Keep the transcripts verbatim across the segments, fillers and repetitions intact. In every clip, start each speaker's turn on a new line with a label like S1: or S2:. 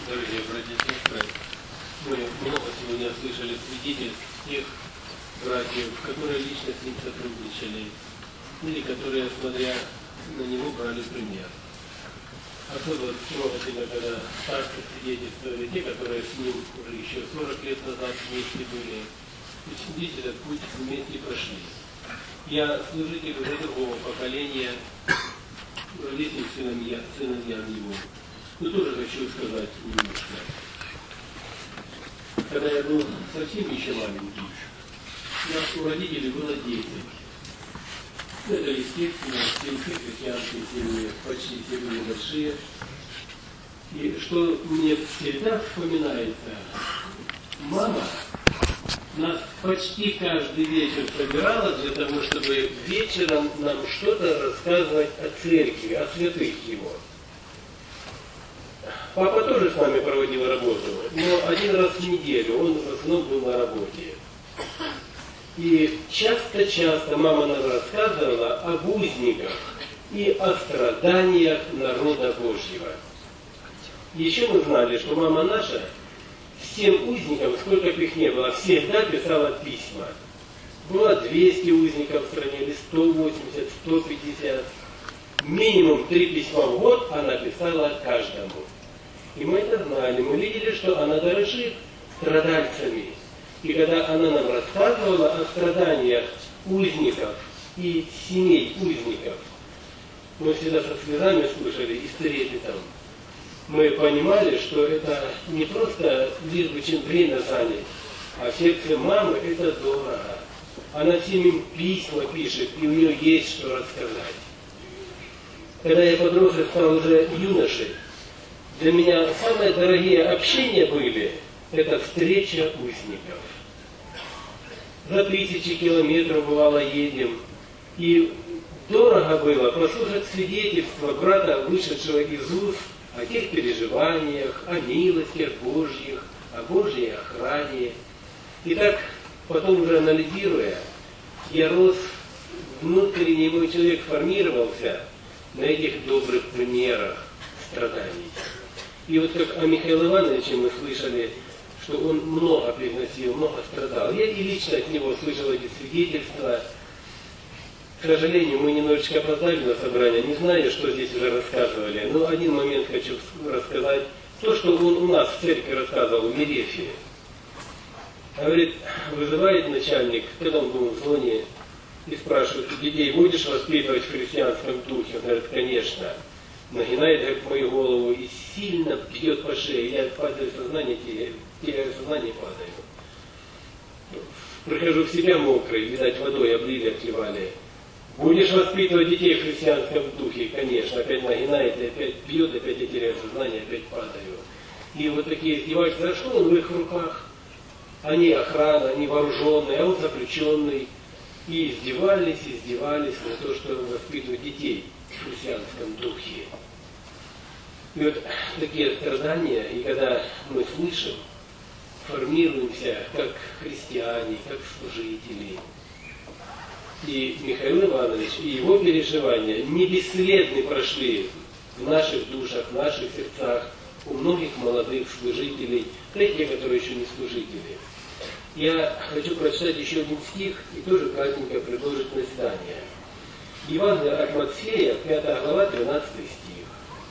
S1: Дорогие братья и сестры, мы много сегодня слышали свидетельств тех братьев, которые лично с ним сотрудничали, или которые, смотря на него, брали пример. Особо трогательно, когда старцы свидетельствовали, те, которые с ним уже еще сорок лет назад вместе были, и весь этот путь вместе прошли. Я служитель уже другого поколения, ровесник сыновья, сыновьям его. Но тоже хочу сказать немножко. Когда я был совсем еще маленький, у нас у родителей было десять. Это, естественно, сельские христианские семьи, почти все были большие. И что мне всегда вспоминается, мама нас почти каждый вечер собирала для того, чтобы вечером нам что-то рассказывать о церкви, о святых его. Папа тоже с нами проводил работу, но один раз в неделю, он в основном был на работе. И часто-часто мама нам рассказывала об узниках и о страданиях народа Божьего. Еще мы знали, что мама наша всем узникам, сколько бы их не было, всегда писала письма. Было двести узников в стране, или сто восемьдесят, сто пятьдесят. Минимум три письма в год она писала каждому. И мы это знали, мы видели, что она дорожит страдальцами. И когда она нам рассказывала о страданиях узников и семей узников, мы всегда со слезами слышали и с трепетом. Мы понимали, что это не просто лишь бы чем время занять, а в сердце мамы это дорого. Она всем им письма пишет, и у нее есть что рассказать. Когда я подрос и стал уже юношей, для меня самые дорогие общения были это встреча узников. За тысячи километров бывало едем, и дорого было послушать свидетельство брата, вышедшего из уст, о тех переживаниях, о милостях Божьих, о Божьей охране. И так, потом уже анализируя, я рос, внутренний мой человек формировался на этих добрых примерах страданий. И вот как о Михаиле Ивановиче мы слышали, что он много приносил, много страдал. Я и лично от него слышал эти свидетельства. К сожалению, мы немножечко опоздали на собрание, не знаю, что здесь уже рассказывали. Но один момент хочу рассказать. То, что он у нас в церкви рассказывал, в Мерефии. Говорит, вызывает начальник, когда он был в зоне, и спрашивает, детей будешь воспитывать в христианском духе? Он говорит, конечно. Нагинает, говорит, мою голову и сильно бьет по шее. Я падаю в сознание, теряю, теряю сознание, падаю. Прихожу в себя мокрый, видать, водой облили, отливали. Будешь воспитывать детей в христианском духе? Конечно. Опять нагинает, и опять бьет, опять я теряю сознание, опять падаю. И вот такие издевательства. А что он в их руках? Они охрана, они вооруженные, а он заключенный. И издевались, издевались на то, что воспитывают детей в христианском духе. И вот такие страдания, и когда мы слышим, формируемся как христиане, как служители. И Михаил Иванович, и его переживания не бесследны прошли в наших душах, в наших сердцах, у многих молодых служителей, да и те, которые еще не служители. Я хочу прочитать еще один стих и тоже кратенько предложить назидание. Евангелие от Матфея, пятая глава, тринадцатый стих.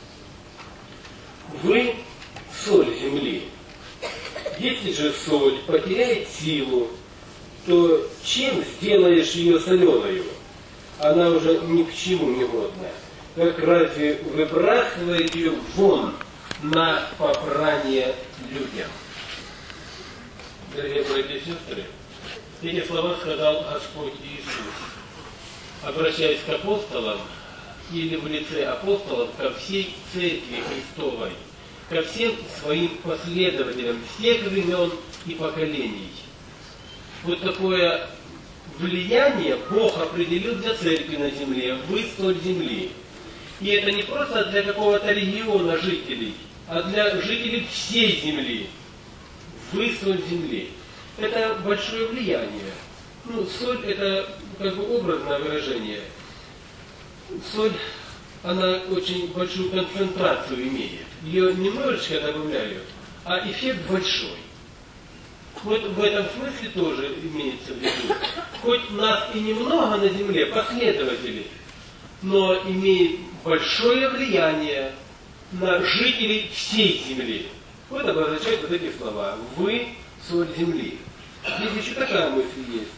S1: Вы соль земли. Если же соль потеряет силу, то чем сделаешь ее соленою? Она уже ни к чему не годна. Как разве выбрасывает ее вон на попрание людям? Дорогие братья и сестры, эти слова сказал Господь Иисус, обращаясь к апостолам или в лице апостолов ко всей церкви Христовой, ко всем своим последователям всех времен и поколений. Вот такое влияние Бог определил для церкви на земле, вы соль земли. И это не просто для какого-то региона жителей, а для жителей всей земли. Вы соль земли. Это большое влияние. Ну, соль это как бы образное выражение. Соль она очень большую концентрацию имеет. Ее немножечко добавляют, а эффект большой. Вот в этом смысле тоже имеется в виду. Хоть нас и немного на земле, последователей, но имеет большое влияние на жителей всей земли. Вот обозначают вот эти слова. Вы соль земли. Здесь еще такая мысль есть.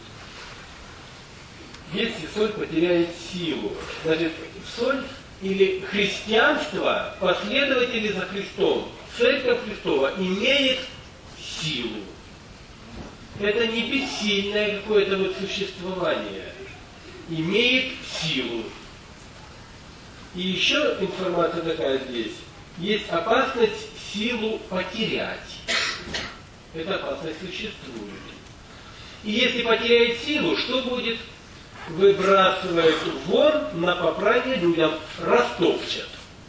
S1: Если соль потеряет силу, значит, соль или христианство, последователи за Христом, церковь Христова имеет силу. Это не бессильное какое-то вот существование. Имеет силу. И еще информация такая здесь. Есть опасность силу потерять. Эта опасность существует. И если потеряет силу, что будет? Выбрасывает вон на поправие людям, растопчат.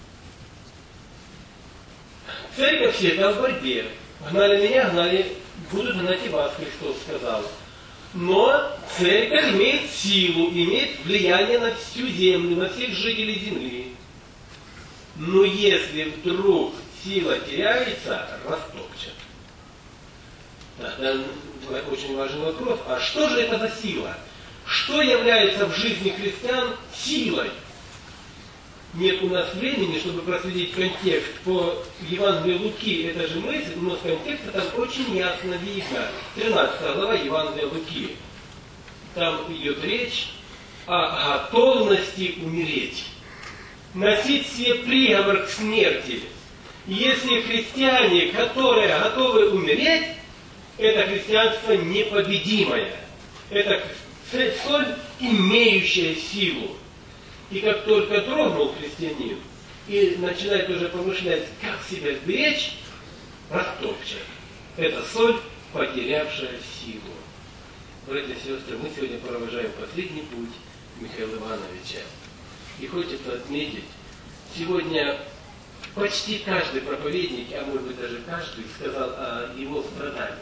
S1: Церковь всегда в борьбе. Гнали меня, гнали, будут гнать и вас, Христос сказал. Но церковь имеет силу, имеет влияние на всю землю, на всех жителей земли. Но если вдруг сила теряется, растопчат. Тогда очень важный вопрос, а что же это за сила? Что является в жизни христиан силой? Нет у нас времени, чтобы проследить контекст по Евангелию Луки, это же мысль, но с контекста там очень ясно видно. тринадцатая глава Евангелия Луки. Там идет речь о готовности умереть. Носить себе приговор к смерти. Если христиане, которые готовы умереть, это христианство непобедимое. Это соль, имеющая силу. И как только дрогнул христианин и начинает уже помышлять, как себя сберечь, растопчет. Это соль, потерявшая силу. Братья и сестры, мы сегодня провожаем последний путь Михаила Ивановича. И хочется отметить, сегодня почти каждый проповедник, а может быть даже каждый, сказал о его страданиях.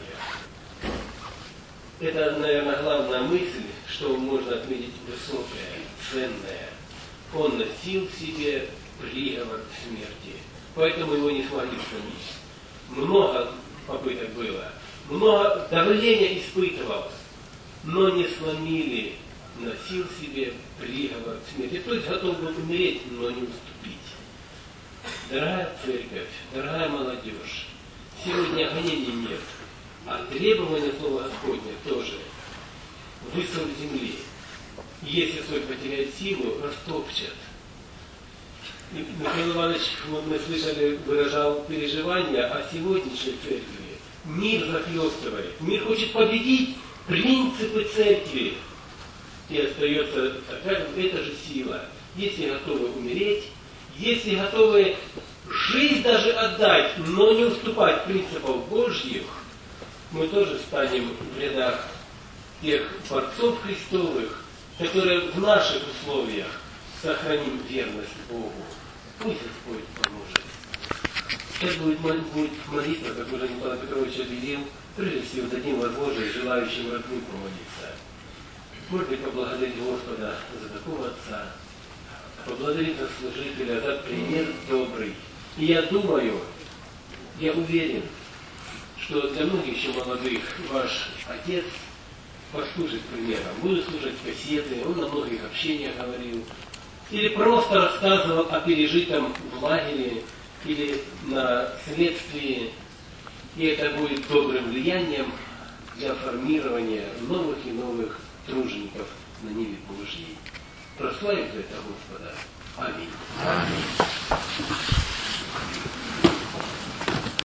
S1: Это, наверное, главная мысль, что можно отметить высокое, ценное. Он носил в себе приговор к смерти, поэтому его не смогли сломить. Много попыток было, много давления испытывал, но не сломили, носил в себе приговор к смерти. То есть готов был умереть, но не уступить. Дорогая церковь, дорогая молодежь, сегодня гонений нет, а требования Слова Господня тоже. Вы соль земли. Если соль потеряет силу, растопчет. И Михаил Иванович, вот мы слышали, выражал переживания о сегодняшней церкви. Мир захлестывает. Мир хочет победить принципы церкви. И остается такая, это же сила. Если готовы умереть, если готовы жизнь даже отдать, но не уступать принципам Божьих, мы тоже станем в рядах тех борцов Христовых, которые в наших условиях сохраним верность Богу. Пусть Господь поможет. Сейчас будет, будет молитва, как уже Николай Петрович объявил, прежде всего дадим возможность желающим родным помолиться. Может быть, поблагодарить Господа за такого Отца, поблагодарить за служителя, за пример добрый. И я думаю, я уверен, что для многих еще молодых ваш отец послужит примером. Буду слушать кассеты, он на многих общениях говорил. Или просто рассказывал о пережитом в лагере или на следствии. И это будет добрым влиянием для формирования новых и новых тружеников на ниве Божьей. Прославим за это Господа. Аминь. Аминь.